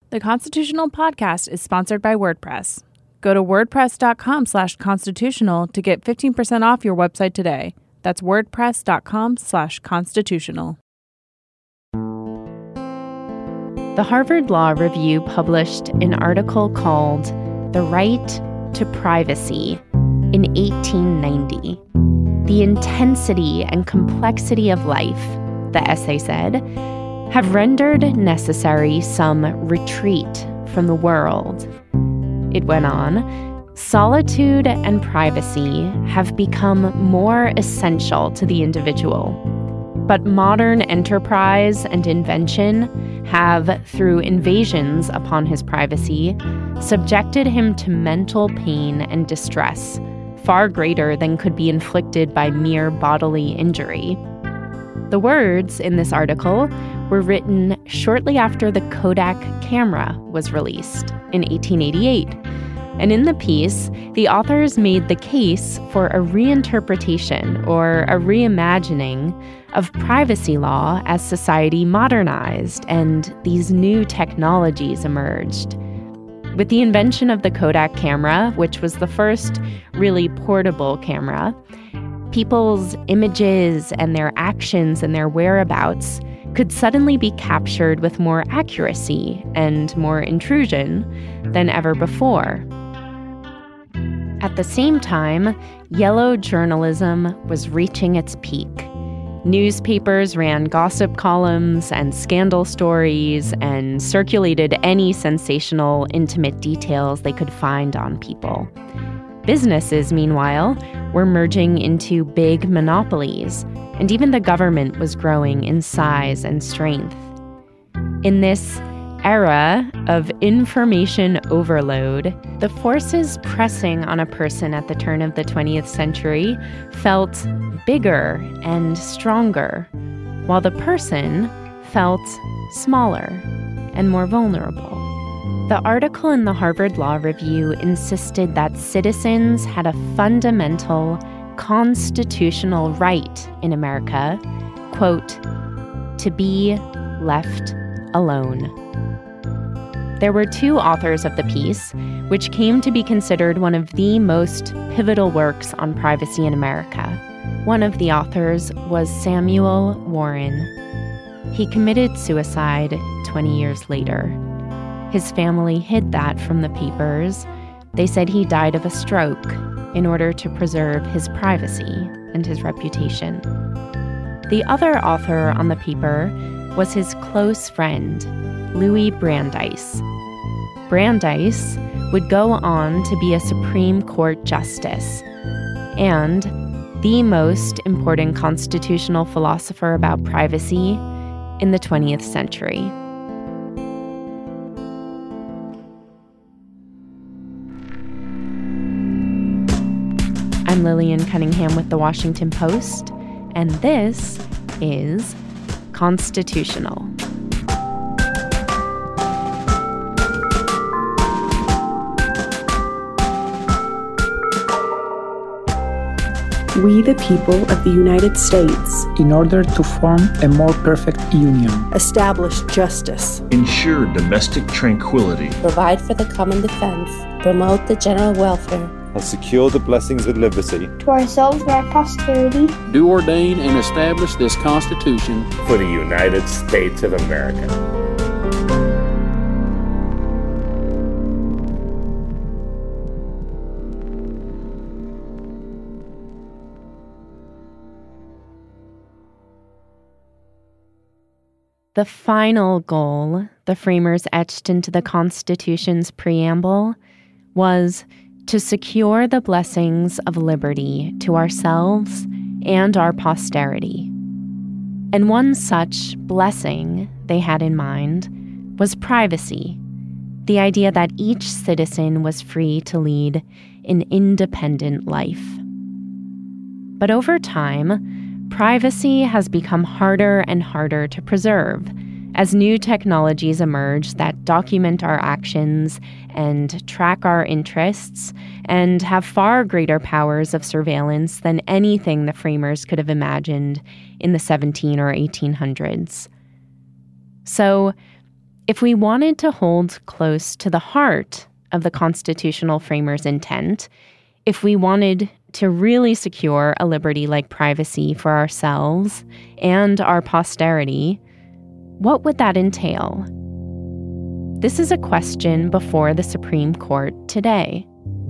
The Constitutional Podcast is sponsored by WordPress. Go to wordpress.com/constitutional to get 15% off your website today. That's wordpress.com/constitutional. The Harvard Law Review published an article called The Right to Privacy in 1890. The intensity and complexity of life, the essay said, have rendered necessary some retreat from the world. It went on, solitude and privacy have become more essential to the individual. But modern enterprise and invention have, through invasions upon his privacy, subjected him to mental pain and distress, far greater than could be inflicted by mere bodily injury. The words in this article were written shortly after the Kodak camera was released in 1888. And in the piece, the authors made the case for a reinterpretation or a reimagining of privacy law as society modernized and these new technologies emerged. With the invention of the Kodak camera, which was the first really portable camera, people's images and their actions and their whereabouts could suddenly be captured with more accuracy and more intrusion than ever before. At the same time, yellow journalism was reaching its peak. Newspapers ran gossip columns and scandal stories and circulated any sensational, intimate details they could find on people. Businesses, meanwhile, were merging into big monopolies, and even the government was growing in size and strength. In this era of information overload, the forces pressing on a person at the turn of the 20th century felt bigger and stronger, while the person felt smaller and more vulnerable. The article in the Harvard Law Review insisted that citizens had a fundamental constitutional right in America, quote, to be left alone. There were two authors of the piece, which came to be considered one of the most pivotal works on privacy in America. One of the authors was Samuel Warren. He committed suicide 20 years later. His family hid that from the papers. They said he died of a stroke in order to preserve his privacy and his reputation. The other author on the paper was his close friend, Louis Brandeis. Brandeis would go on to be a Supreme Court justice and the most important constitutional philosopher about privacy in the 20th century. I'm Lillian Cunningham with The Washington Post, and this is Constitutional. We the people of the United States, in order to form a more perfect union, establish justice, ensure domestic tranquility, provide for the common defense, promote the general welfare, and secure the blessings of liberty to ourselves and our posterity, do ordain and establish this Constitution for the United States of America. The final goal the framers etched into the Constitution's preamble was to secure the blessings of liberty to ourselves and our posterity. And one such blessing they had in mind was privacy, the idea that each citizen was free to lead an independent life. But over time, privacy has become harder and harder to preserve as new technologies emerge that document our actions and track our interests and have far greater powers of surveillance than anything the framers could have imagined in the 1700s or 1800s. So, If we wanted to hold close to the heart of the constitutional framers' intent, if we wanted to really secure a liberty like privacy for ourselves and our posterity, what would that entail? This is a question before the Supreme Court today.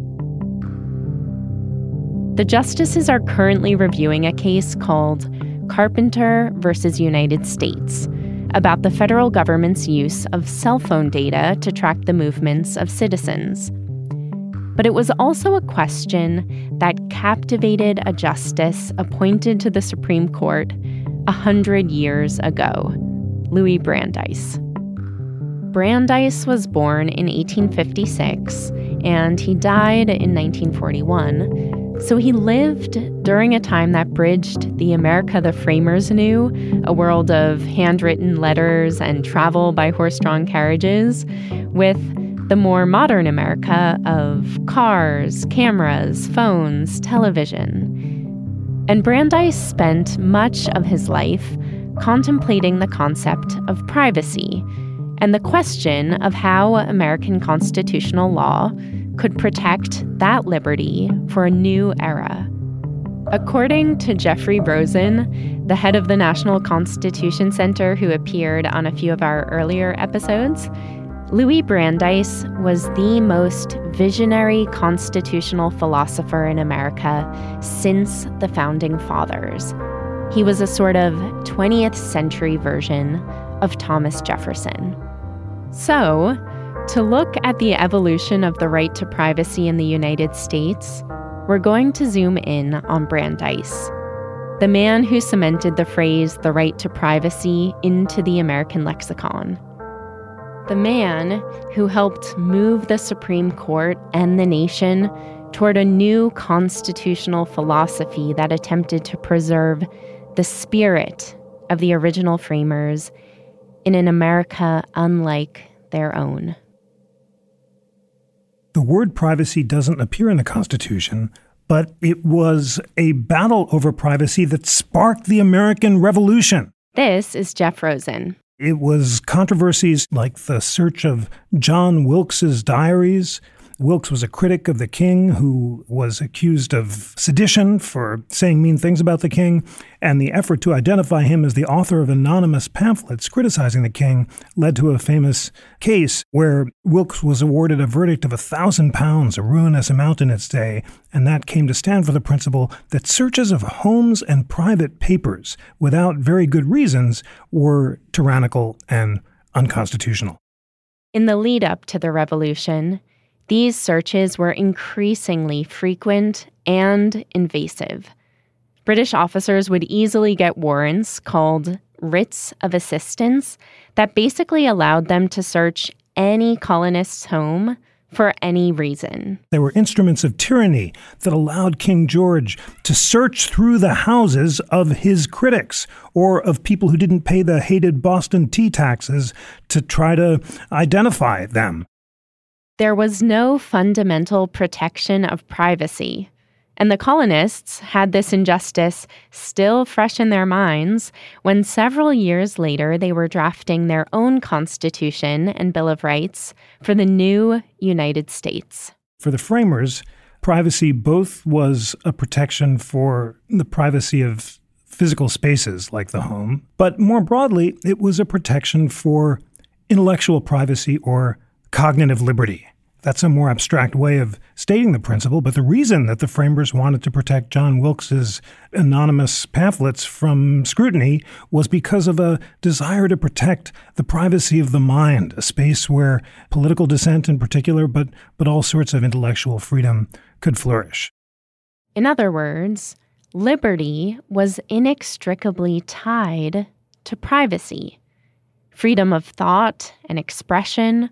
The justices are currently reviewing a case called Carpenter versus United States about the federal government's use of cell phone data to track the movements of citizens. But it was also a question that captivated a justice appointed to the Supreme Court 100 years ago, Louis Brandeis. Brandeis was born in 1856, and he died in 1941. So he lived during a time that bridged the America the framers knew, a world of handwritten letters and travel by horse-drawn carriages, with the more modern America of cars, cameras, phones, television. And Brandeis spent much of his life contemplating the concept of privacy and the question of how American constitutional law could protect that liberty for a new era. According to Jeffrey Rosen, the head of the National Constitution Center who appeared on a few of our earlier episodes, Louis Brandeis was the most visionary constitutional philosopher in America since the Founding Fathers. He was a sort of 20th century version of Thomas Jefferson. So, to look at the evolution of the right to privacy in the United States, we're going to zoom in on Brandeis, the man who cemented the phrase "the right to privacy" into the American lexicon. The man who helped move the Supreme Court and the nation toward a new constitutional philosophy that attempted to preserve the spirit of the original framers in an America unlike their own. The word privacy doesn't appear in the Constitution, but it was a battle over privacy that sparked the American Revolution. This is Jeff Rosen. It was controversies like the search of John Wilkes's diaries. Wilkes was a critic of the king who was accused of sedition for saying mean things about the king, and the effort to identify him as the author of anonymous pamphlets criticizing the king led to a famous case where Wilkes was awarded a verdict of £1,000, a ruinous amount in its day, and that came to stand for the principle that searches of homes and private papers without very good reasons were tyrannical and unconstitutional. In the lead up to the revolution, these searches were increasingly frequent and invasive. British officers would easily get warrants called writs of assistance that basically allowed them to search any colonist's home for any reason. They were instruments of tyranny that allowed King George to search through the houses of his critics or of people who didn't pay the hated Boston tea taxes to try to identify them. There was no fundamental protection of privacy, and the colonists had this injustice still fresh in their minds when several years later they were drafting their own Constitution and Bill of Rights for the new United States. For the framers, privacy both was a protection for the privacy of physical spaces like the home, but more broadly, it was a protection for intellectual privacy or cognitive liberty. That's a more abstract way of stating the principle, but the reason that the framers wanted to protect John Wilkes's anonymous pamphlets from scrutiny was because of a desire to protect the privacy of the mind, a space where political dissent in particular, but all sorts of intellectual freedom could flourish. In other words, liberty was inextricably tied to privacy. Freedom of thought and expression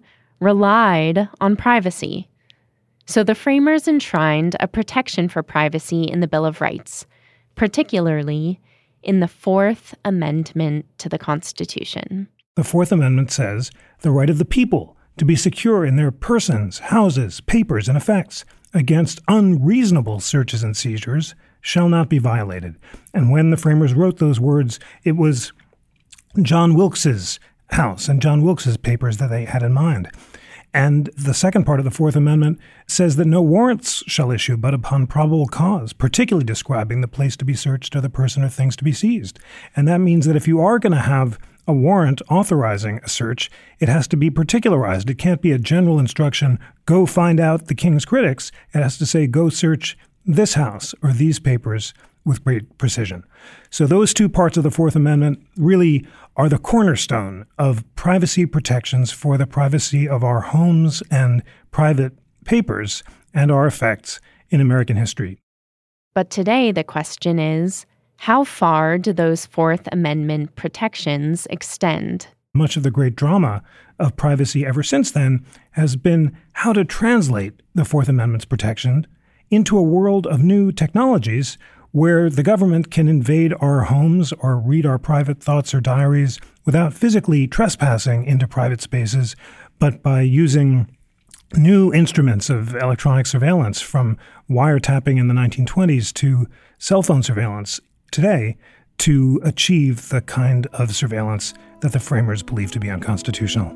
relied on privacy. So the framers enshrined a protection for privacy in the Bill of Rights, particularly in the Fourth Amendment to the Constitution. The Fourth Amendment says the right of the people to be secure in their persons, houses, papers, and effects against unreasonable searches and seizures shall not be violated. And when the framers wrote those words, it was John Wilkes's house and John Wilkes's papers that they had in mind. And the second part of the Fourth Amendment says that no warrants shall issue but upon probable cause, particularly describing the place to be searched or the person or things to be seized. And that means that if you are going to have a warrant authorizing a search, it has to be particularized. It can't be a general instruction, go find out the king's critics. It has to say, go search this house or these papers with great precision. So those two parts of the Fourth Amendment really are the cornerstone of privacy protections for the privacy of our homes and private papers and our effects in American history. But today the question is, how far do those Fourth Amendment protections extend? Much of the great drama of privacy ever since then has been how to translate the Fourth Amendment's protection into a world of new technologies where the government can invade our homes or read our private thoughts or diaries without physically trespassing into private spaces, but by using new instruments of electronic surveillance, from wiretapping in the 1920s to cell phone surveillance today, to achieve the kind of surveillance that the framers believed to be unconstitutional.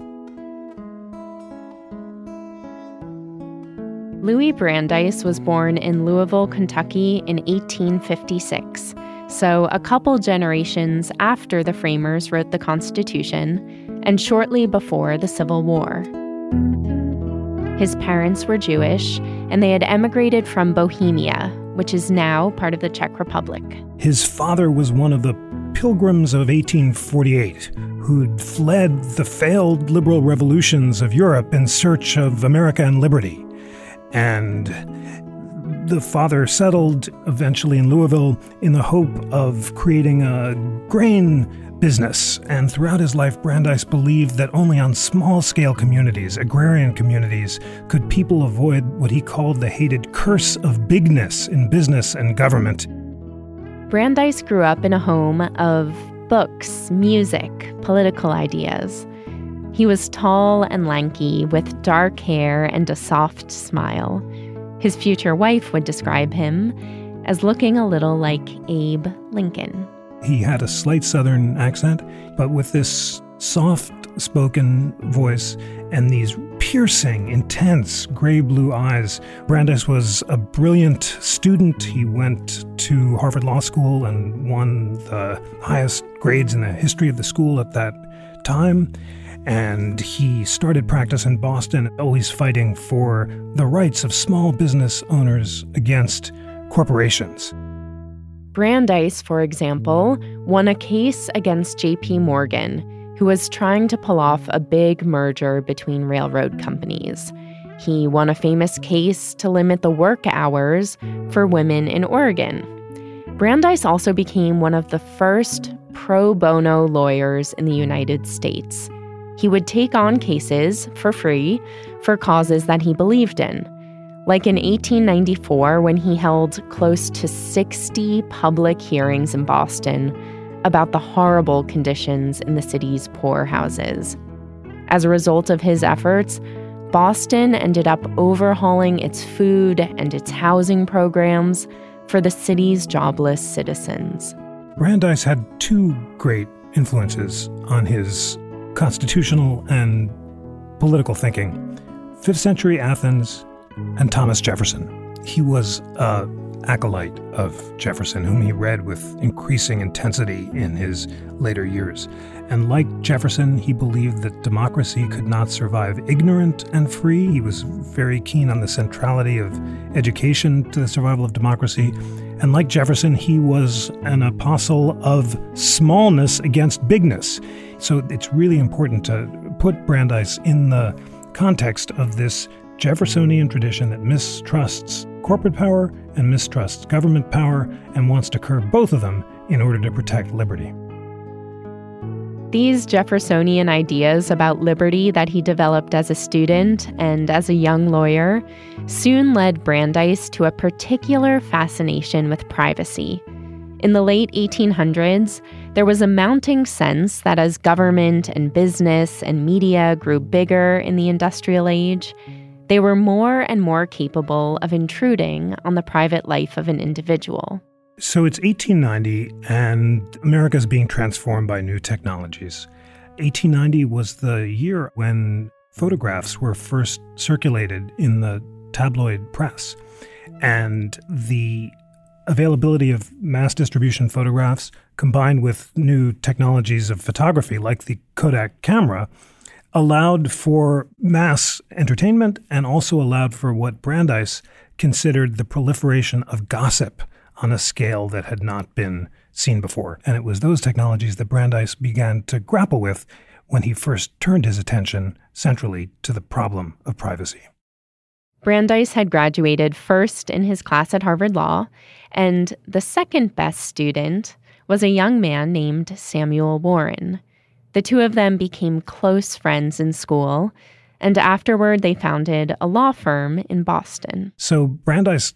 Louis Brandeis was born in Louisville, Kentucky in 1856, so a couple generations after the framers wrote the Constitution and shortly before the Civil War. His parents were Jewish, and they had emigrated from Bohemia, which is now part of the Czech Republic. His father was one of the Pilgrims of 1848 who'd fled the failed liberal revolutions of Europe in search of America and liberty. And the father settled eventually in Louisville in the hope of creating a grain business. And throughout his life, Brandeis believed that only on small-scale communities, agrarian communities, could people avoid what he called the hated curse of bigness in business and government. Brandeis grew up in a home of books, music, political ideas. He was tall and lanky, with dark hair and a soft smile. His future wife would describe him as looking a little like Abe Lincoln. He had a slight Southern accent, but with this soft-spoken voice and these piercing, intense, gray-blue eyes. Brandeis was a brilliant student. He went to Harvard Law School and won the highest grades in the history of the school at that time. And he started practice in Boston, always fighting for the rights of small business owners against corporations. Brandeis, for example, won a case against J.P. Morgan, who was trying to pull off a big merger between railroad companies. He won a famous case to limit the work hours for women in Oregon. Brandeis also became one of the first pro bono lawyers in the United States. He would take on cases for free for causes that he believed in, like in 1894 when he held close to 60 public hearings in Boston about the horrible conditions in the city's poorhouses. As a result of his efforts, Boston ended up overhauling its food and its housing programs for the city's jobless citizens. Brandeis had two great influences on his constitutional and political thinking: 5th century Athens and Thomas Jefferson. He was an acolyte of Jefferson, whom he read with increasing intensity in his later years. And like Jefferson, he believed that democracy could not survive ignorant and free. He was very keen on the centrality of education to the survival of democracy. And like Jefferson, he was an apostle of smallness against bigness. So it's really important to put Brandeis in the context of this Jeffersonian tradition that mistrusts corporate power and mistrusts government power and wants to curb both of them in order to protect liberty. These Jeffersonian ideas about liberty that he developed as a student and as a young lawyer soon led Brandeis to a particular fascination with privacy. In the late 1800s, there was a mounting sense that as government and business and media grew bigger in the industrial age, they were more and more capable of intruding on the private life of an individual. So it's 1890, and America's being transformed by new technologies. 1890 was the year when photographs were first circulated in the tabloid press. And the availability of mass distribution photographs combined with new technologies of photography like the Kodak camera allowed for mass entertainment and also allowed for what Brandeis considered the proliferation of gossip on a scale that had not been seen before. And it was those technologies that Brandeis began to grapple with when he first turned his attention centrally to the problem of privacy. Brandeis had graduated first in his class at Harvard Law, and the second best student was a young man named Samuel Warren. The two of them became close friends in school, and afterward they founded a law firm in Boston. So Brandeis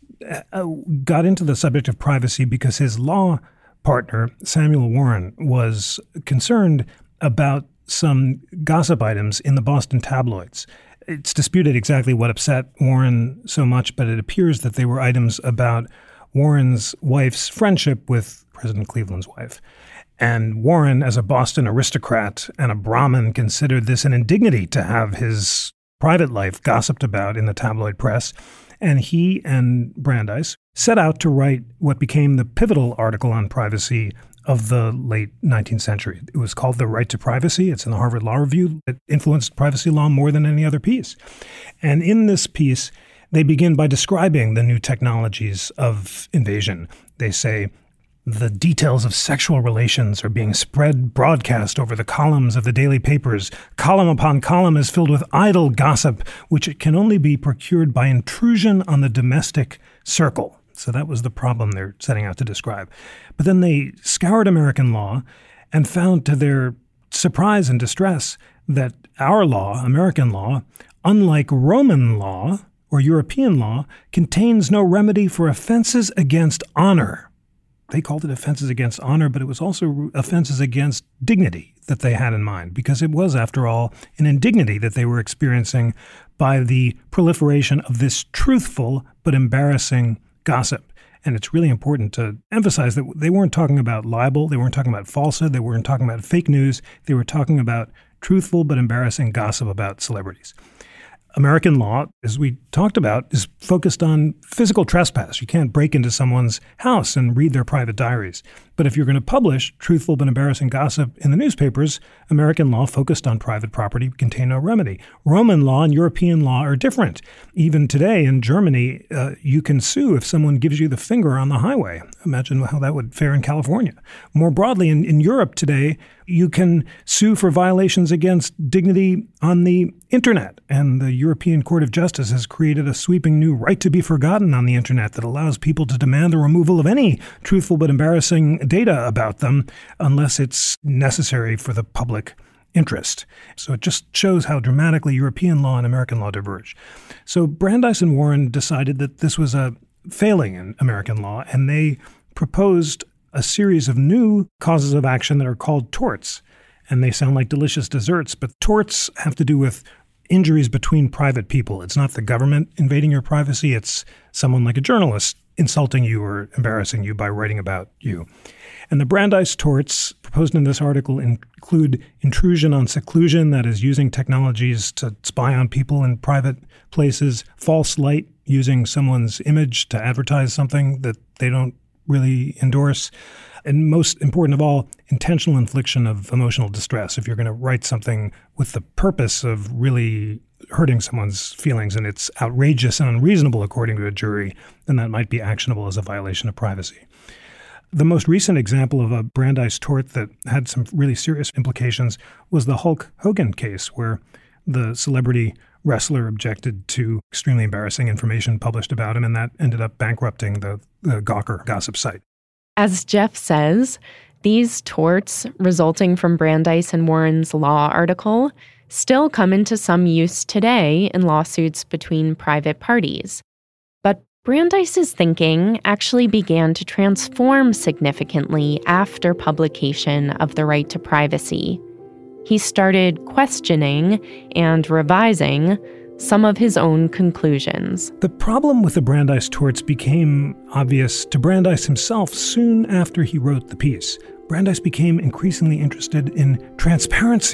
got into the subject of privacy because his law partner, Samuel Warren, was concerned about some gossip items in the Boston tabloids. It's disputed exactly what upset Warren so much, but it appears that they were items about Warren's wife's friendship with President Cleveland's wife. And Warren, as a Boston aristocrat and a Brahmin, considered this an indignity to have his private life gossiped about in the tabloid press. And he and Brandeis set out to write what became the pivotal article on privacy of the late 19th century. It was called The Right to Privacy. It's in the Harvard Law Review. It influenced privacy law more than any other piece. And in this piece, they begin by describing the new technologies of invasion. They say, the details of sexual relations are being spread broadcast over the columns of the daily papers. Column upon column is filled with idle gossip, which it can only be procured by intrusion on the domestic circle. So that was the problem they're setting out to describe. But then they scoured American law and found to their surprise and distress that our law, American law, unlike Roman law or European law, contains no remedy for offenses against honor. They called it offenses against honor, but it was also offenses against dignity that they had in mind, because it was, after all, an indignity that they were experiencing by the proliferation of this truthful but embarrassing gossip. And it's really important to emphasize that they weren't talking about libel, they weren't talking about falsehood, they weren't talking about fake news, they were talking about truthful but embarrassing gossip about celebrities. American law, as we talked about, is focused on physical trespass. You can't break into someone's house and read their private diaries. But if you're going to publish truthful but embarrassing gossip in the newspapers, American law focused on private property contain no remedy. Roman law and European law are different. Even today in Germany, you can sue if someone gives you the finger on the highway. Imagine how that would fare in California. More broadly, in Europe today, you can sue for violations against dignity on the internet. And the European Court of Justice has created a sweeping new right to be forgotten on the internet that allows people to demand the removal of any truthful but embarrassing data about them unless it's necessary for the public interest. So it just shows how dramatically European law and American law diverge. So Brandeis and Warren decided that this was a failing in American law, and they proposed a series of new causes of action that are called torts. And they sound like delicious desserts, but torts have to do with injuries between private people. It's not the government invading your privacy. It's someone like a journalist insulting you or embarrassing you by writing about you. And the Brandeis torts proposed in this article include intrusion on seclusion, that is using technologies to spy on people in private places, false light, using someone's image to advertise something that they don't really endorse, and most important of all, intentional infliction of emotional distress. If you're going to write something with the purpose of really hurting someone's feelings and it's outrageous and unreasonable according to a jury, then that might be actionable as a violation of privacy. The most recent example of a Brandeis tort that had some really serious implications was the Hulk Hogan case, where the celebrity wrestler objected to extremely embarrassing information published about him, and that ended up bankrupting the Gawker gossip site. As Jeff says, these torts resulting from Brandeis and Warren's law article still come into some use today in lawsuits between private parties. But Brandeis's thinking actually began to transform significantly after publication of The Right to Privacy. He started questioning and revising some of his own conclusions. The problem with the Brandeis torts became obvious to Brandeis himself soon after he wrote the piece. Brandeis became increasingly interested in transparency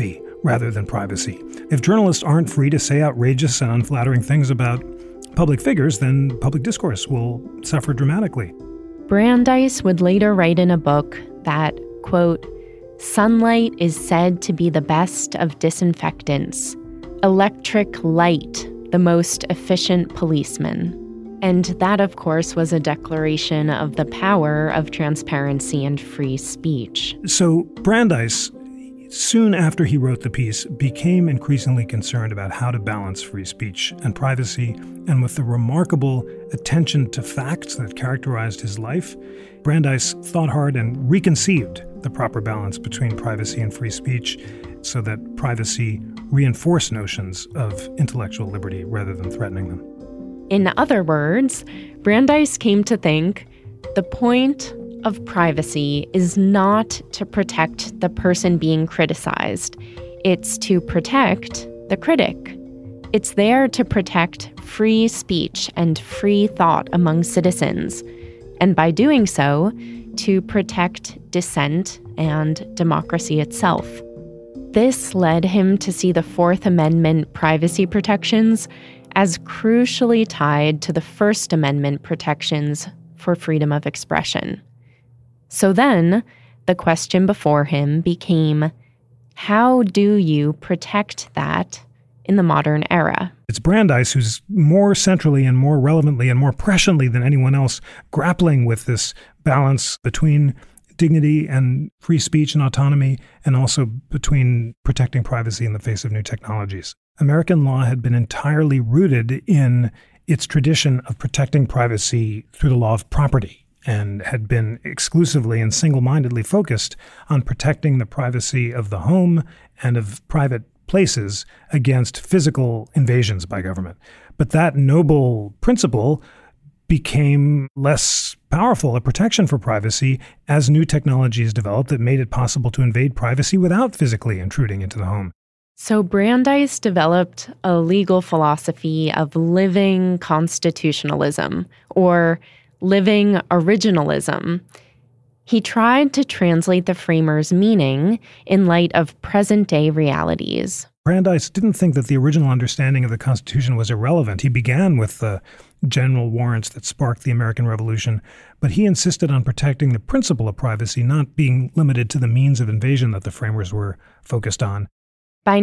rather than privacy. If journalists aren't free to say outrageous and unflattering things about public figures, then public discourse will suffer dramatically. Brandeis would later write in a book that, quote, "Sunlight is said to be the best of disinfectants. Electric light, the most efficient policeman." And that, of course, was a declaration of the power of transparency and free speech. So Brandeis, soon after he wrote the piece, became increasingly concerned about how to balance free speech and privacy. And with the remarkable attention to facts that characterized his life, Brandeis thought hard and reconceived the proper balance between privacy and free speech so that privacy reinforced notions of intellectual liberty rather than threatening them. In other words, Brandeis came to think the point of privacy is not to protect the person being criticized. It's to protect the critic. It's there to protect free speech and free thought among citizens, and by doing so, to protect dissent and democracy itself. This led him to see the Fourth Amendment privacy protections as crucially tied to the First Amendment protections for freedom of expression. So then, the question before him became, how do you protect that in the modern era? It's Brandeis who's more centrally and more relevantly and more presciently than anyone else grappling with this balance between dignity and free speech and autonomy, and also between protecting privacy in the face of new technologies. American law had been entirely rooted in its tradition of protecting privacy through the law of property, and had been exclusively and single-mindedly focused on protecting the privacy of the home and of private places against physical invasions by government. But that noble principle became less powerful a protection for privacy as new technologies developed that made it possible to invade privacy without physically intruding into the home. So Brandeis developed a legal philosophy of living constitutionalism, or living originalism. He tried to translate the framers' meaning in light of present-day realities. Brandeis didn't think that the original understanding of the Constitution was irrelevant. He began with the general warrants that sparked the American Revolution, but he insisted on protecting the principle of privacy, not being limited to the means of invasion that the framers were focused on. By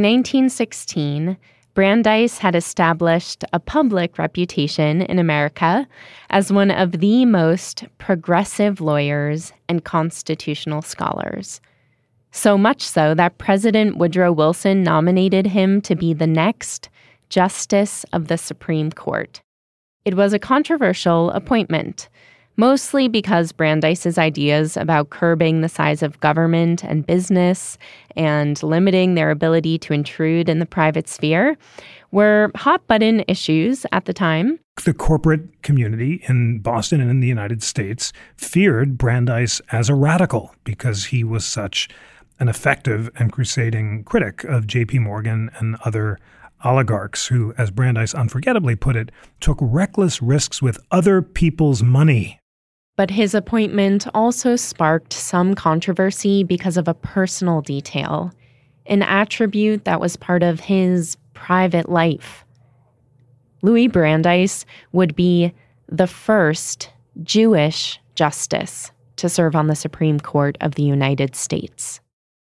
1916, Brandeis had established a public reputation in America as one of the most progressive lawyers and constitutional scholars. So much so that President Woodrow Wilson nominated him to be the next Justice of the Supreme Court. It was a controversial appointment, mostly because Brandeis's ideas about curbing the size of government and business and limiting their ability to intrude in the private sphere were hot-button issues at the time. The corporate community in Boston and in the United States feared Brandeis as a radical because he was such an effective and crusading critic of J.P. Morgan and other oligarchs who, as Brandeis unforgettably put it, took reckless risks with other people's money. But his appointment also sparked some controversy because of a personal detail, an attribute that was part of his private life. Louis Brandeis would be the first Jewish justice to serve on the Supreme Court of the United States.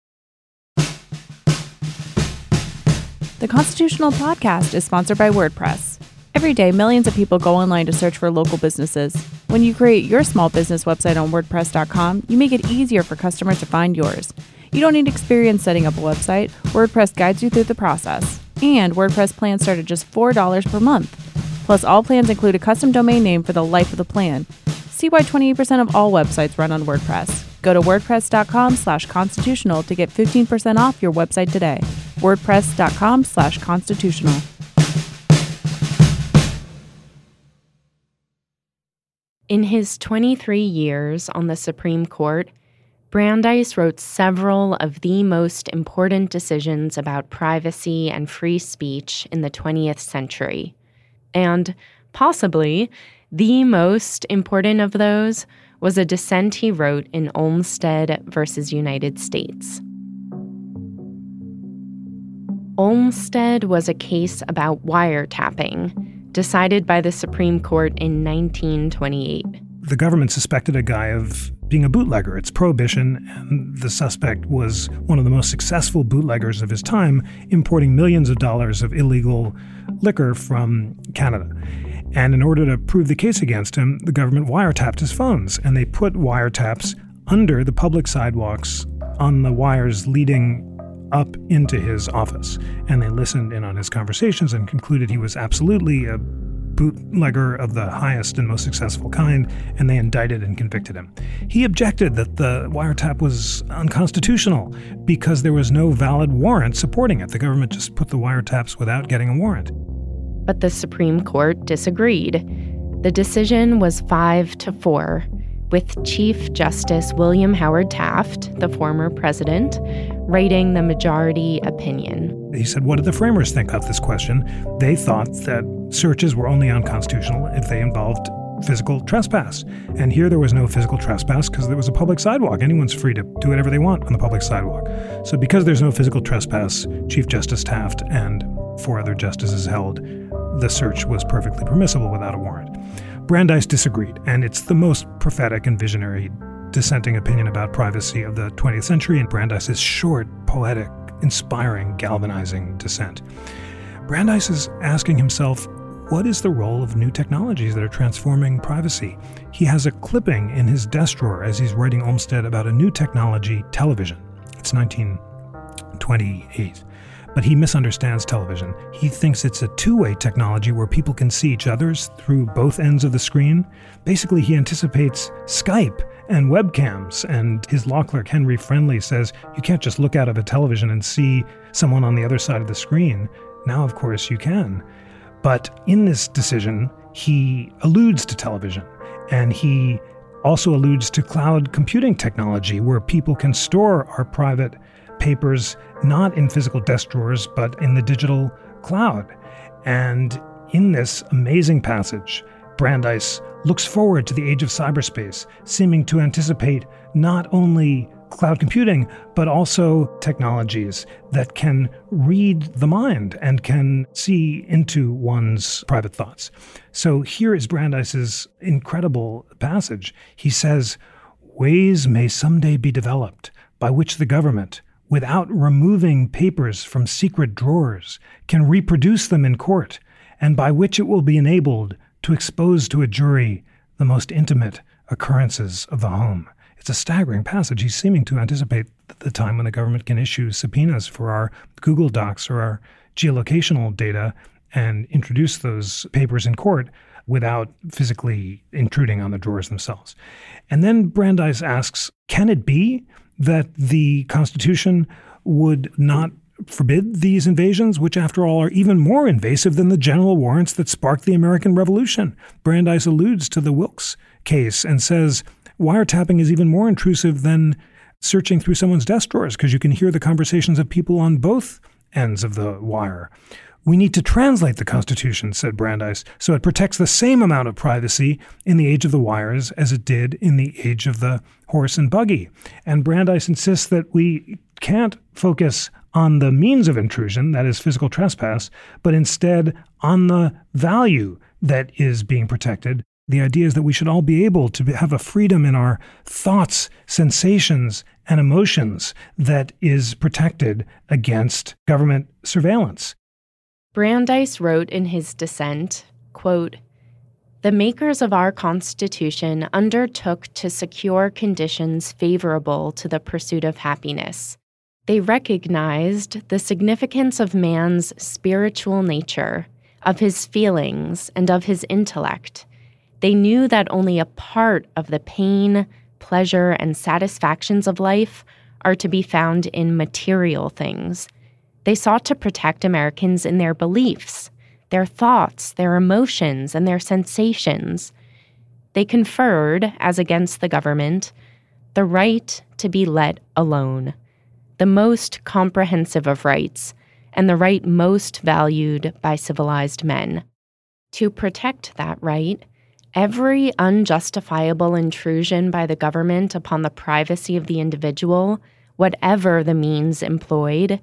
The Constitutional Podcast is sponsored by WordPress. Every day, millions of people go online to search for local businesses. When you create your small business website on WordPress.com, you make it easier for customers to find yours. You don't need experience setting up a website. WordPress guides you through the process. And WordPress plans start at just $4 per month. Plus, all plans include a custom domain name for the life of the plan. See why 28% of all websites run on WordPress. Go to WordPress.com/constitutional to get 15% off your website today. WordPress.com/constitutional. In his 23 years on the Supreme Court, Brandeis wrote several of the most important decisions about privacy and free speech in the 20th century. And possibly the most important of those was a dissent he wrote in Olmstead versus United States. Olmstead was a case about wiretapping, decided by the Supreme Court in 1928. The government suspected a guy of being a bootlegger. It's prohibition, and the suspect was one of the most successful bootleggers of his time, importing millions of dollars of illegal liquor from Canada. And in order to prove the case against him, the government wiretapped his phones, and they put wiretaps under the public sidewalks on the wires leading up into his office. And they listened in on his conversations and concluded he was absolutely a bootlegger of the highest and most successful kind, and they indicted and convicted him. He objected that the wiretap was unconstitutional because there was no valid warrant supporting it. The government just put the wiretaps without getting a warrant. But the Supreme Court disagreed. The decision was 5-4, with Chief Justice William Howard Taft, the former president, writing the majority opinion. He said, what did the framers think of this question? They thought that searches were only unconstitutional if they involved physical trespass. And here there was no physical trespass because there was a public sidewalk. Anyone's free to do whatever they want on the public sidewalk. So because there's no physical trespass, Chief Justice Taft and 4 other justices held the search was perfectly permissible without a warrant. Brandeis disagreed, and it's the most prophetic and visionary dissenting opinion about privacy of the 20th century, and Brandeis' short, poetic, inspiring, galvanizing dissent. Brandeis is asking himself, what is the role of new technologies that are transforming privacy? He has a clipping in his desk drawer as he's writing Olmstead about a new technology, television. It's 1928. But he misunderstands television. He thinks it's a two-way technology where people can see each other's through both ends of the screen. Basically, he anticipates Skype and webcams, and his law clerk, Henry Friendly, says you can't just look out of a television and see someone on the other side of the screen. Now, of course, you can. But in this decision, he alludes to television, and he also alludes to cloud computing technology where people can store our private papers not in physical desk drawers, but in the digital cloud. And in this amazing passage, Brandeis looks forward to the age of cyberspace, seeming to anticipate not only cloud computing, but also technologies that can read the mind and can see into one's private thoughts. So here is Brandeis's incredible passage. He says, ways may someday be developed by which the government, without removing papers from secret drawers, can reproduce them in court, and by which it will be enabled to expose to a jury the most intimate occurrences of the home. It's a staggering passage. He's seeming to anticipate the time when the government can issue subpoenas for our Google Docs or our geolocational data and introduce those papers in court without physically intruding on the drawers themselves. And then Brandeis asks, can it be that the Constitution would not forbid these invasions, which after all are even more invasive than the general warrants that sparked the American Revolution? Brandeis alludes to the Wilkes case and says wiretapping is even more intrusive than searching through someone's desk drawers because you can hear the conversations of people on both ends of the wire. We need to translate the Constitution, said Brandeis, so it protects the same amount of privacy in the age of the wires as it did in the age of the horse and buggy. And Brandeis insists that we can't focus on the means of intrusion, that is physical trespass, but instead on the value that is being protected. The idea is that we should all be able to have a freedom in our thoughts, sensations, and emotions that is protected against government surveillance. Brandeis wrote in his dissent, quote, "The makers of our Constitution undertook to secure conditions favorable to the pursuit of happiness. They recognized the significance of man's spiritual nature, of his feelings, and of his intellect. They knew that only a part of the pain, pleasure, and satisfactions of life are to be found in material things. They sought to protect Americans in their beliefs, their thoughts, their emotions, and their sensations. They conferred, as against the government, the right to be let alone, the most comprehensive of rights, and the right most valued by civilized men. To protect that right, every unjustifiable intrusion by the government upon the privacy of the individual, whatever the means employed,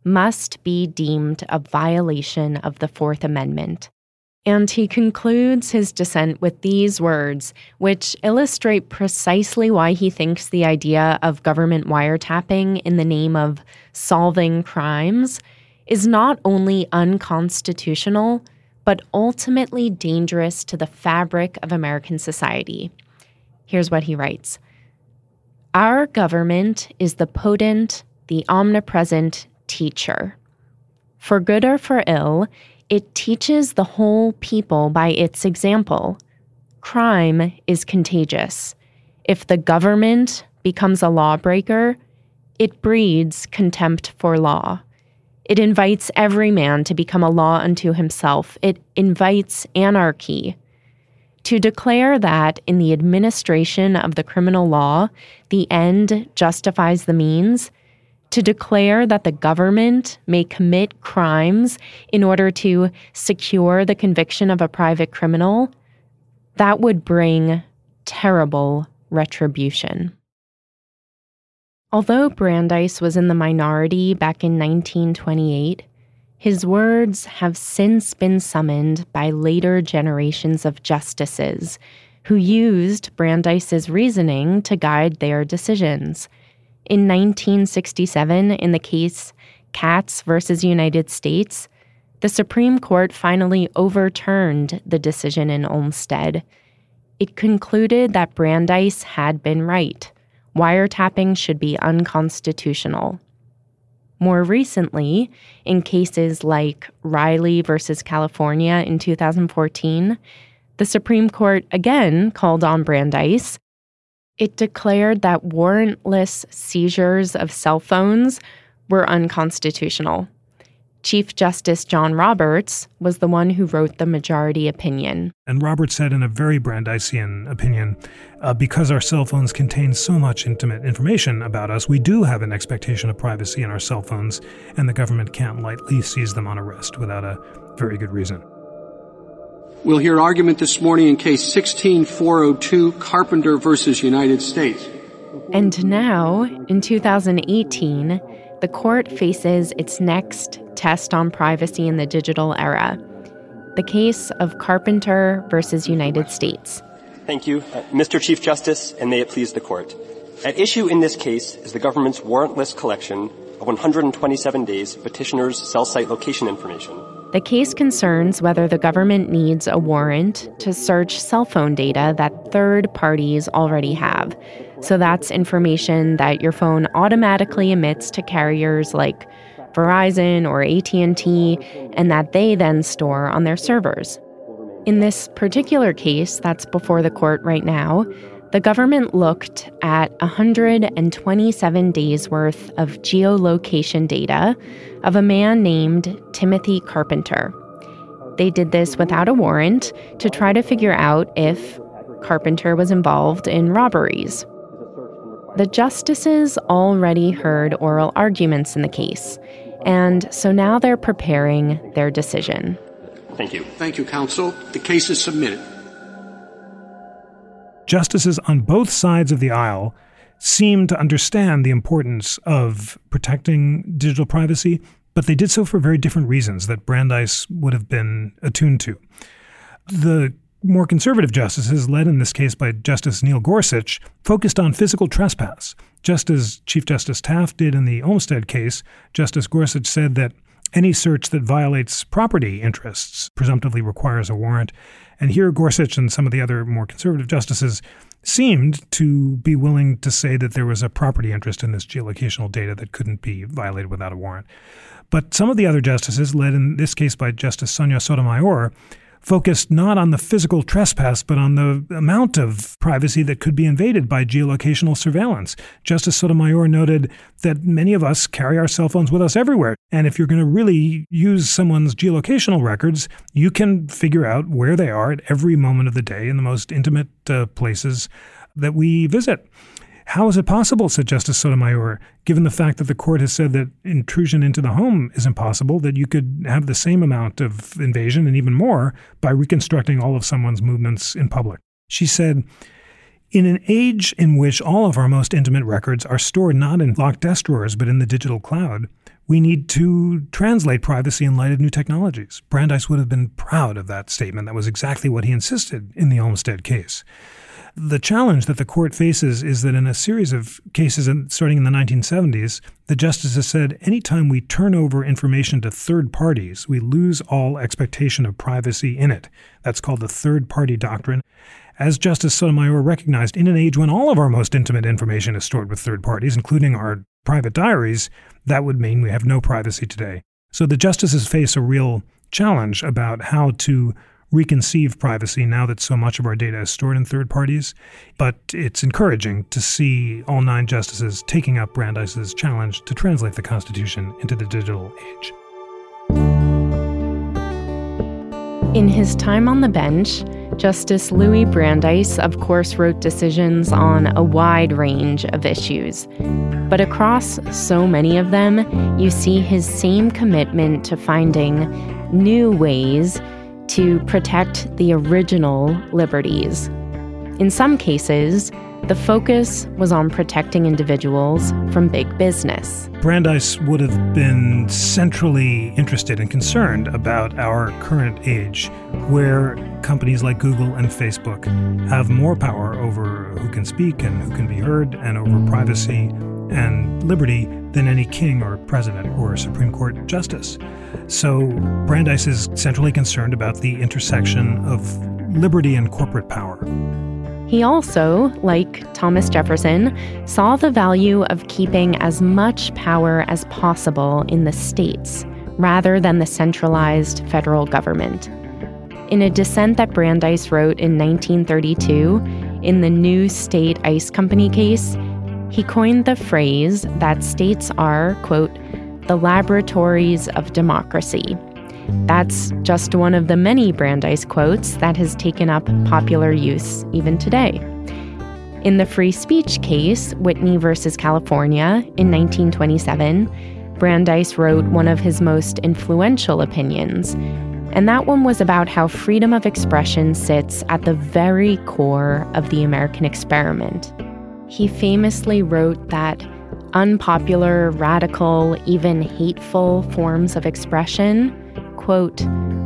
must be deemed a violation of the Fourth Amendment. And he concludes his dissent with these words, which illustrate precisely why he thinks the idea of government wiretapping in the name of solving crimes is not only unconstitutional, but ultimately dangerous to the fabric of American society. Here's what he writes. Our government is the potent, the omnipresent teacher. For good or for ill, it teaches the whole people by its example. Crime is contagious. If the government becomes a lawbreaker, it breeds contempt for law. It invites every man to become a law unto himself. It invites anarchy. To declare that in the administration of the criminal law, the end justifies the means, to declare that the government may commit crimes in order to secure the conviction of a private criminal, that would bring terrible retribution. Although Brandeis was in the minority back in 1928, his words have since been summoned by later generations of justices who used Brandeis's reasoning to guide their decisions. In 1967, in the case Katz versus United States, the Supreme Court finally overturned the decision in Olmstead. It concluded that Brandeis had been right. Wiretapping should be unconstitutional. More recently, in cases like Riley versus California in 2014, the Supreme Court again called on Brandeis. It declared that warrantless seizures of cell phones were unconstitutional. Chief Justice John Roberts was the one who wrote the majority opinion. And Roberts said in a very Brandeisian opinion, because our cell phones contain so much intimate information about us, we do have an expectation of privacy in our cell phones, and the government can't lightly seize them on arrest without a very good reason. We'll hear argument this morning in Case 16-402, Carpenter versus United States. And now, in 2018, the court faces its next test on privacy in the digital era, the case of Carpenter versus United States. Thank you. Mr. Chief Justice, and may it please the court. At issue in this case is the government's warrantless collection of 127 days petitioner's cell site location information. The case concerns whether the government needs a warrant to search cell phone data that third parties already have. So that's information that your phone automatically emits to carriers like Verizon or AT&T, and that they then store on their servers. In this particular case that's before the court right now, the government looked at 127 days worth of geolocation data of a man named Timothy Carpenter. They did this without a warrant to try to figure out if Carpenter was involved in robberies. The justices already heard oral arguments in the case, and so now they're preparing their decision. Thank you. Thank you, counsel. The case is submitted. Justices on both sides of the aisle seem to understand the importance of protecting digital privacy, but they did so for very different reasons that Brandeis would have been attuned to. The more conservative justices, led in this case by Justice Neil Gorsuch, focused on physical trespass. Just as Chief Justice Taft did in the Olmstead case, Justice Gorsuch said that any search that violates property interests presumptively requires a warrant. And here Gorsuch and some of the other more conservative justices seemed to be willing to say that there was a property interest in this geolocational data that couldn't be violated without a warrant. But some of the other justices, led in this case by Justice Sonia Sotomayor, focused not on the physical trespass, but on the amount of privacy that could be invaded by geolocational surveillance. Justice Sotomayor noted that many of us carry our cell phones with us everywhere. And if you're going to really use someone's geolocational records, you can figure out where they are at every moment of the day in the most intimate places that we visit. How is it possible, said Justice Sotomayor, given the fact that the court has said that intrusion into the home is impossible, that you could have the same amount of invasion and even more by reconstructing all of someone's movements in public? She said, in an age in which all of our most intimate records are stored not in locked desk drawers but in the digital cloud, we need to translate privacy in light of new technologies. Brandeis would have been proud of that statement. That was exactly what he insisted in the Olmsted case. The challenge that the court faces is that in a series of cases starting in the 1970s, the justices said anytime we turn over information to third parties, we lose all expectation of privacy in it. That's called the third-party doctrine. As Justice Sotomayor recognized, in an age when all of our most intimate information is stored with third parties, including our private diaries, that would mean we have no privacy today. So the justices face a real challenge about how to reconceive privacy now that so much of our data is stored in third parties. But it's encouraging to see all 9 justices taking up Brandeis's challenge to translate the Constitution into the digital age. In his time on the bench, Justice Louis Brandeis, of course, wrote decisions on a wide range of issues. But across so many of them, you see his same commitment to finding new ways to protect the original liberties. In some cases, the focus was on protecting individuals from big business. Brandeis would have been centrally interested and concerned about our current age, where companies like Google and Facebook have more power over who can speak and who can be heard and over privacy and liberty than any king or president or Supreme Court justice. So Brandeis is centrally concerned about the intersection of liberty and corporate power. He also, like Thomas Jefferson, saw the value of keeping as much power as possible in the states, rather than the centralized federal government. In a dissent that Brandeis wrote in 1932, in the New State Ice Company case, he coined the phrase that states are, quote, the laboratories of democracy. That's just one of the many Brandeis quotes that has taken up popular use even today. In the free speech case, Whitney versus California, in 1927, Brandeis wrote one of his most influential opinions, and that one was about how freedom of expression sits at the very core of the American experiment. He famously wrote that unpopular, radical, even hateful forms of expression, quote,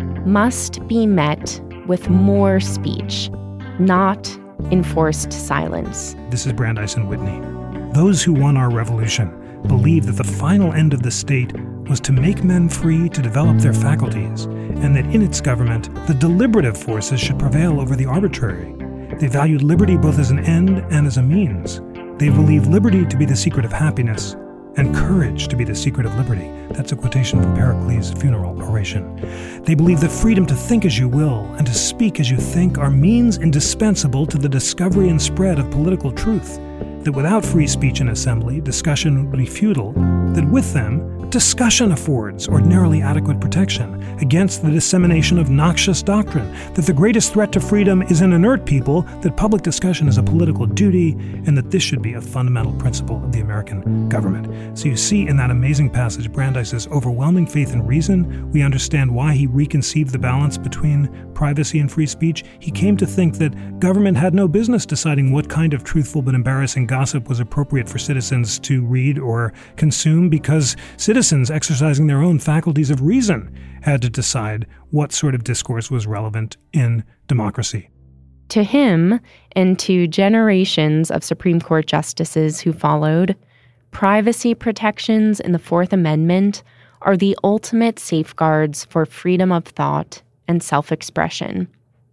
must be met with more speech, not enforced silence. This is Brandeis and Whitney. Those who won our revolution believed that the final end of the state was to make men free to develop their faculties, and that in its government, the deliberative forces should prevail over the arbitrary. They valued liberty both as an end and as a means. They believed liberty to be the secret of happiness, and courage to be the secret of liberty. That's a quotation from Pericles' funeral oration. They believe that freedom to think as you will and to speak as you think are means indispensable to the discovery and spread of political truth, that without free speech and assembly, discussion would be futile, that with them, discussion affords ordinarily adequate protection against the dissemination of noxious doctrine, that the greatest threat to freedom is an inert people, that public discussion is a political duty, and that this should be a fundamental principle of the American government. So you see in that amazing passage Brandeis's overwhelming faith in reason. We understand why he reconceived the balance between privacy and free speech. He came to think that government had no business deciding what kind of truthful but embarrassing gossip was appropriate for citizens to read or consume, because citizens exercising their own faculties of reason had to decide what sort of discourse was relevant in democracy. To him, and to generations of Supreme Court justices who followed, privacy protections in the Fourth Amendment are the ultimate safeguards for freedom of thought and self-expression.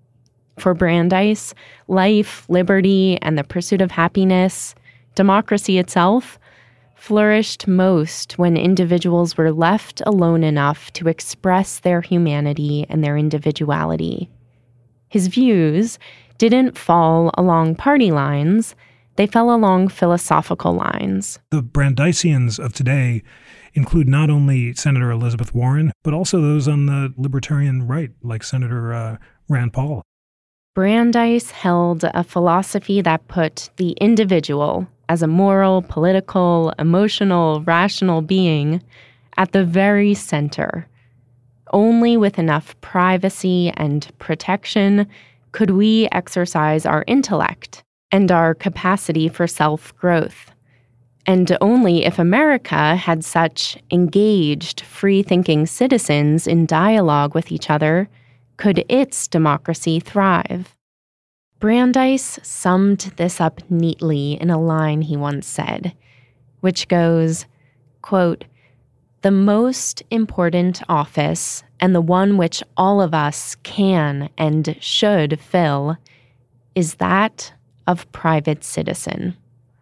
For Brandeis, life, liberty, and the pursuit of happiness, democracy itself, flourished most when individuals were left alone enough to express their humanity and their individuality. His views didn't fall along party lines, they fell along philosophical lines. The Brandeisians of today include not only Senator Elizabeth Warren, but also those on the libertarian right, like Senator Rand Paul. Brandeis held a philosophy that put the individual as a moral, political, emotional, rational being at the very center. Only with enough privacy and protection could we exercise our intellect and our capacity for self-growth. And only if America had such engaged, free-thinking citizens in dialogue with each other could its democracy thrive. Brandeis summed this up neatly in a line he once said, which goes, quote, "The most important office, and the one which all of us can and should fill, is that of private citizen."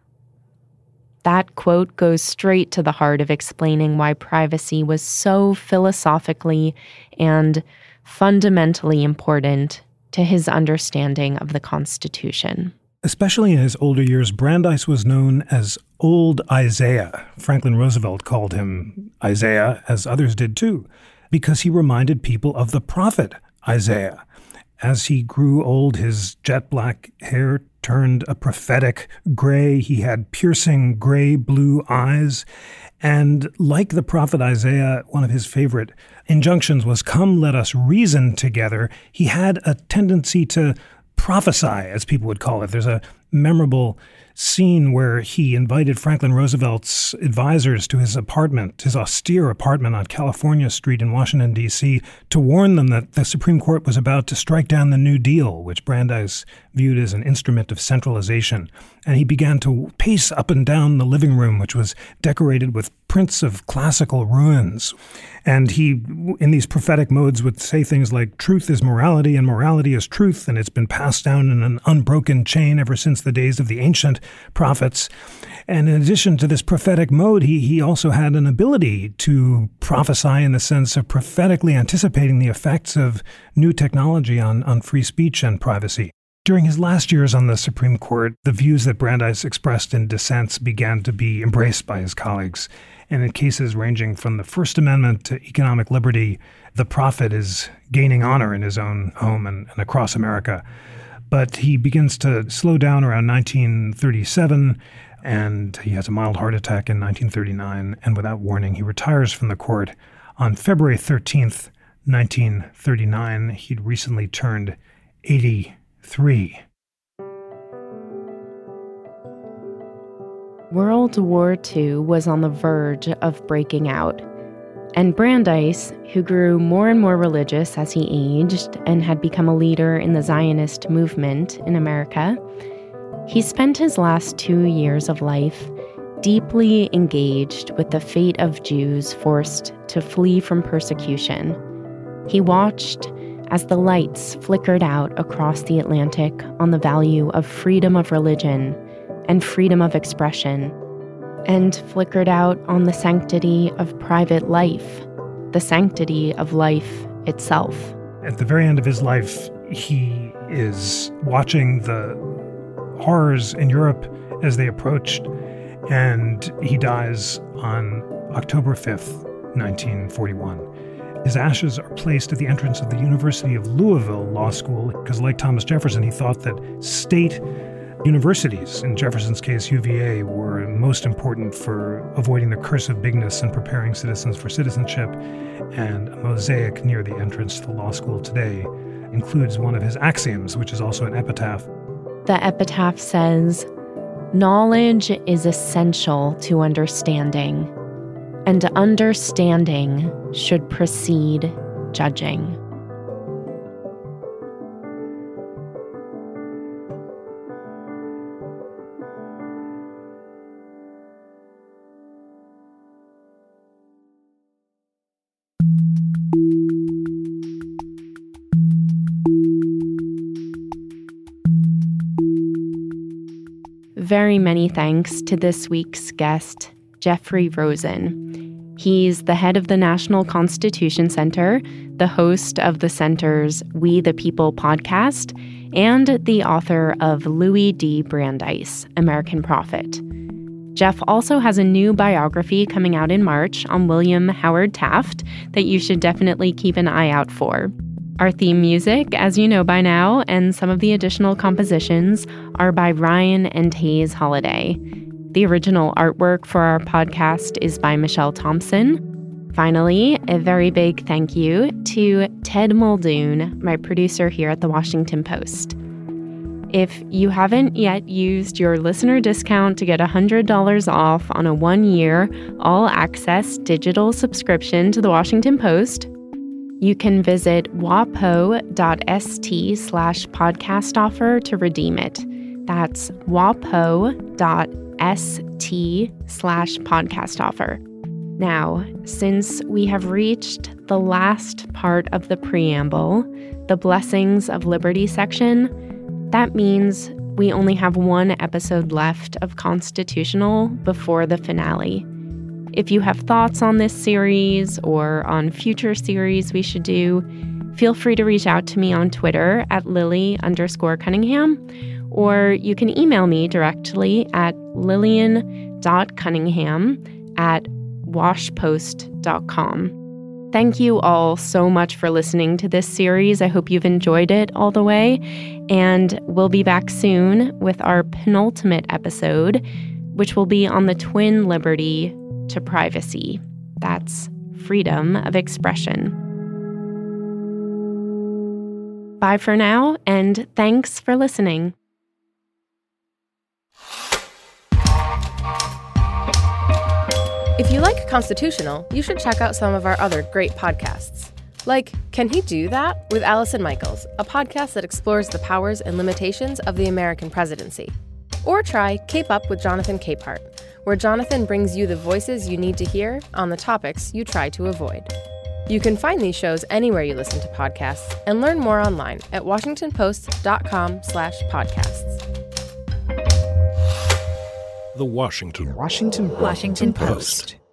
That quote goes straight to the heart of explaining why privacy was so philosophically and fundamentally important to his understanding of the Constitution. Especially in his older years, Brandeis was known as Old Isaiah. Franklin Roosevelt called him Isaiah, as others did too, because he reminded people of the prophet Isaiah. As he grew old, his jet black hair turned a prophetic gray. He had piercing gray-blue eyes. And like the prophet Isaiah, one of his favorite injunctions was, "Come, let us reason together." He had a tendency to prophesy, as people would call it. There's a memorable scene where he invited Franklin Roosevelt's advisors to his apartment, his austere apartment on California Street in Washington, D.C., to warn them that the Supreme Court was about to strike down the New Deal, which Brandeis viewed as an instrument of centralization. And he began to pace up and down the living room, which was decorated with prints of classical ruins. And he, in these prophetic modes, would say things like, "Truth is morality, and morality is truth, and it's been passed down in an unbroken chain ever since the days of the ancient prophets." And in addition to this prophetic mode, he also had an ability to prophesy in the sense of prophetically anticipating the effects of new technology on free speech and privacy. During his last years on the Supreme Court, the views that Brandeis expressed in dissents began to be embraced by his colleagues. And in cases ranging from the First Amendment to economic liberty, the prophet is gaining honor in his own home and across America. But he begins to slow down around 1937, and he has a mild heart attack in 1939, and without warning, he retires from the court on February 13th, 1939. He'd recently turned 83. World War II was on the verge of breaking out, and Brandeis, who grew more and more religious as he aged and had become a leader in the Zionist movement in America, he spent his last 2 years of life deeply engaged with the fate of Jews forced to flee from persecution. He watched as the lights flickered out across the Atlantic on the value of freedom of religion and freedom of expression, and flickered out on the sanctity of private life, the sanctity of life itself. At the very end of his life, he is watching the horrors in Europe as they approached, and he dies on October 5th, 1941. His ashes are placed at the entrance of the University of Louisville Law School because, like Thomas Jefferson, he thought that state universities, in Jefferson's case UVA, were most important for avoiding the curse of bigness and preparing citizens for citizenship. And a mosaic near the entrance to the law school today includes one of his axioms, which is also an epitaph. The epitaph says, "Knowledge is essential to understanding, and understanding should precede judging." Very many thanks to this week's guest, Jeffrey Rosen. He's the head of the National Constitution Center, the host of the center's We the People podcast, and the author of Louis D. Brandeis, American Prophet. Jeff also has a new biography coming out in March on William Howard Taft that you should definitely keep an eye out for. Our theme music, as you know by now, and some of the additional compositions are by Ryan and Hayes Holiday. The original artwork for our podcast is by Michelle Thompson. Finally, a very big thank you to Ted Muldoon, my producer here at The Washington Post. If you haven't yet used your listener discount to get $100 off on a 1-year all-access digital subscription to the Washington Post, you can visit wapo.st/podcast offer to redeem it. That's wapo.st/podcast offer. Now, since we have reached the last part of the preamble, the Blessings of Liberty section, that means we only have one episode left of Constitutional before the finale. If you have thoughts on this series or on future series we should do, feel free to reach out to me on Twitter at Lily_Cunningham, or you can email me directly at lillian.cunningham@washpost.com. Thank you all so much for listening to this series. I hope you've enjoyed it all the way, and we'll be back soon with our penultimate episode, which will be on the twin liberty to privacy. That's freedom of expression. Bye for now, and thanks for listening. If you like Constitutional, you should check out some of our other great podcasts. Like Can He Do That? With Allison Michaels, a podcast that explores the powers and limitations of the American presidency. Or try Cape Up with Jonathan Capehart, where Jonathan brings you the voices you need to hear on the topics you try to avoid. You can find these shows anywhere you listen to podcasts and learn more online at washingtonpost.com/podcasts. The Washington Post.